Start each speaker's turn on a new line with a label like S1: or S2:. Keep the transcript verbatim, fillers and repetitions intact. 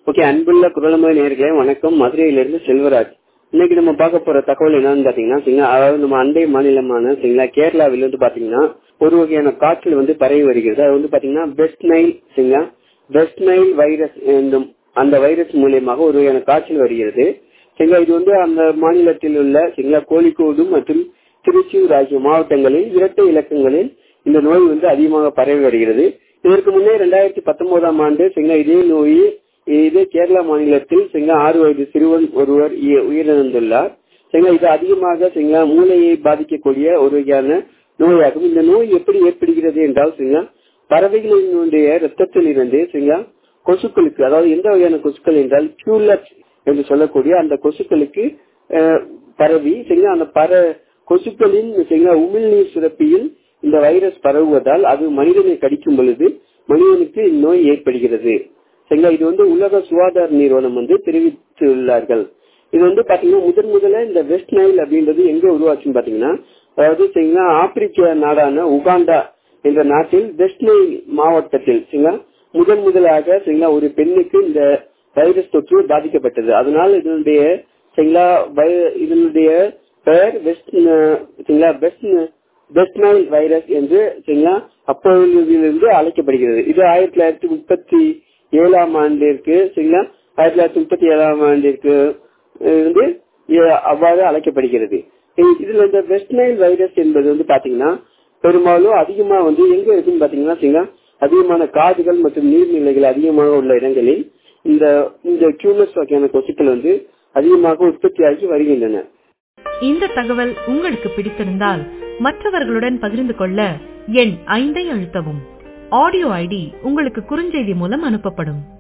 S1: Okay, அன்புள்ள குரலமை நேயர்களே வணக்கம். மதுரையிலிருந்து செல்வராஜ். இன்னைக்கு நம்ம பார்க்க போற தகவல் என்னன்னு பாத்தீங்கன்னா சரிங்களா, அதாவது நம்ம அண்டை மாநிலமான சரிங்களா கேரளாவில் வந்து பாத்தீங்கன்னா ஒரு வகையான காய்ச்சல் வந்து பரவி வருகிறது. அது வந்து பாத்தீங்கன்னா வெஸ்ட் நைல் சரிங்களா வெஸ்ட் நைல் வைரஸ் என்னும் அந்த வைரஸ் மூலியமாக ஒரு வகையான காய்ச்சல் வருகிறது சரிங்களா. இது வந்து அந்த மாநிலத்தில் உள்ள சரிங்களா கோழிக்கோடு மற்றும் திருச்சூர் ஆகிய மாவட்டங்களில் இரட்டை இலக்கங்களில் இந்த நோய் வந்து அதிகமாக பரவி வருகிறது. இதற்கு முன்னே இரண்டாயிரத்தி பத்தொன்பதாம் ஆண்டு சரிங்களா இதே நோய் இது கேரளா மாநிலத்தில் சரிங்களா ஆறு வயது சிறுவன் ஒருவர் உயிரிழந்துள்ளார் சரிங்களா. இது அதிகமாக சரிங்களா மூளையை பாதிக்கக்கூடிய ஒரு வகையான நோயாகும். இந்த நோய் எப்படி ஏற்படுகிறது என்றால் சரிங்களா பறவைகளினுடைய ரத்தத்தில் இருந்து சரிங்களா கொசுக்களுக்கு, அதாவது எந்த வகையான கொசுக்கள் என்றால் கியூலட் என்று சொல்லக்கூடிய அந்த கொசுக்களுக்கு பரவி சரிங்களா அந்த பர கொசுக்களின் சரிங்களா உமிழ்நீர் சுரப்பியில் இந்த வைரஸ் பரவுவதால் அது மனிதனை கடிக்கும் பொழுது மனிதனுக்கு இந்நோய் ஏற்படுகிறது சரிங்களா. இது வந்து உலக சுகாதார நிறுவனம் வந்து தெரிவித்துள்ளார்கள். இது வந்து பாத்தீங்கன்னா முதன் முதல்ல இந்த வெஸ்ட் நைல் அப்படின்றது எங்க உருவாச்சுன்னு பாத்தீங்கன்னா, அதாவது சரிங்களா ஆப்பிரிக்க நாடான உகாண்டா என்ற நாட்டில் வெஸ்ட் நைல் மாவட்டத்தில் சரிங்களா முதன் முதலாக சரிங்களா ஒரு பெண்ணுக்கு இந்த வைரஸ் தொற்று பாதிக்கப்பட்டது. அதனால் இதனுடைய சரிங்களா இதனுடைய பெயர் வெஸ்ட் சரிங்களா வெஸ்ட் வெஸ்ட் நைல் வைரஸ் என்று சரிங்களா அப்பொழுதிலிருந்து அழைக்கப்படுகிறது. இது ஆயிரத்தி தொள்ளாயிரத்தி முப்பத்தி ஏழாம் ஆண்டிற்கு சரிங்களா ஆயிரத்தி தொள்ளாயிரத்தி முப்பத்தி ஏழாம் ஆண்டிற்கு இருந்து அவ்வாறு அழைக்கப்படுகிறது. இதுல இந்த வெஸ்ட் நைல் வைரஸ் என்பது வந்து பாத்தீங்கன்னா பெரும்பாலும் அதிகமா வந்து எங்க இருக்குன்னு பாத்தீங்கன்னா சரிங்களா அதிகமான காடுகள் மற்றும் நீர்நிலைகள் அதிகமாக உள்ள இடங்களில் இந்த இந்த கியூலஸ் வகையான கொசுக்கள் வந்து அதிகமாக உற்பத்தியாகி வருகின்றன.
S2: இந்த தகவல் உங்களுக்கு பிடித்திருந்தால் மற்றவர்களுடன் பகிர்ந்து கொள்ள எண் ஐந்தை அழுத்தவும். ஆடியோ ஐடி உங்களுக்கு குறுஞ்செய்தி மூலம் அனுப்பப்படும்.